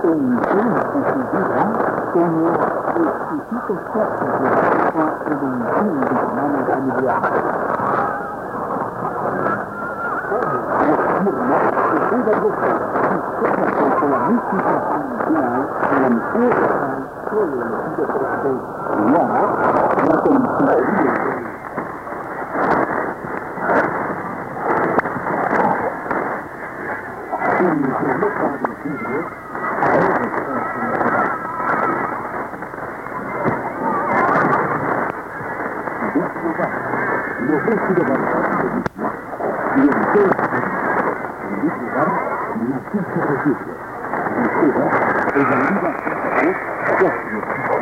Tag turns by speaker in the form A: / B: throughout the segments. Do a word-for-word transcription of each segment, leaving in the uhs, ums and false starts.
A: intenta su vida como exquisitos actos de esta redención de humanos familiares. Afirma que cada cosa discurre con la mística final en esta solo elegido por usted. Ya, la consejería. En nuestro local de vidrio, ahora está en este lugar, lo vestido de la y entonces, en este lugar, la ficha de vidrio. Y queda en la vida de cuatro.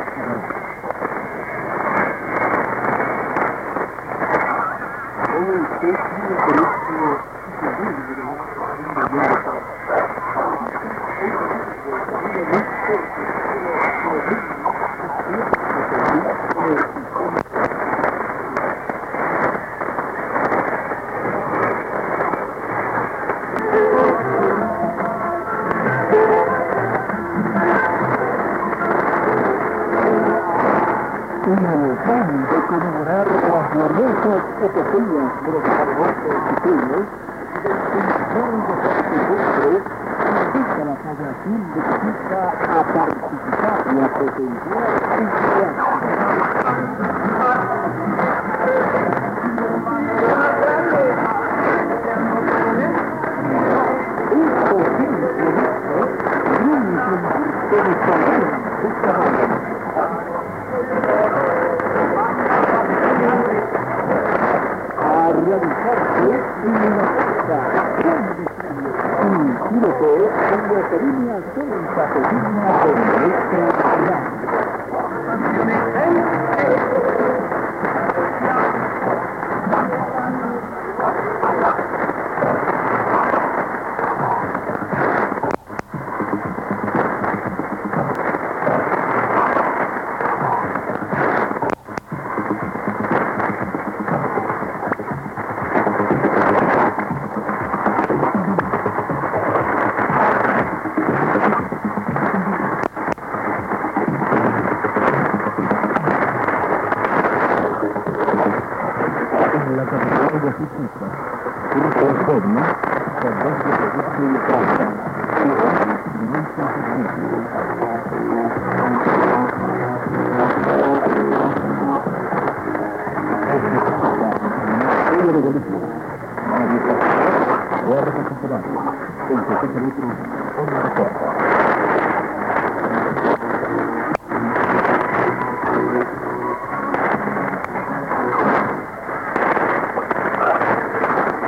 A: En el afán de conmemorar las gloriosas epopeyas de los sacerdotes chiquillos, el Señor de Sepulcro invita a la población de Chica a participar y a presenciar este acto. Es posible que esto no incluye de saber sus trabajos. Realizarse en la fiesta un piloto en la academia Santa Cecilia de nuestra ciudad. La capital de Justicia, una transforma con dos de producto y plata, y mucha justicia. El revolución, la guarda temporal, el secreto, una reforma.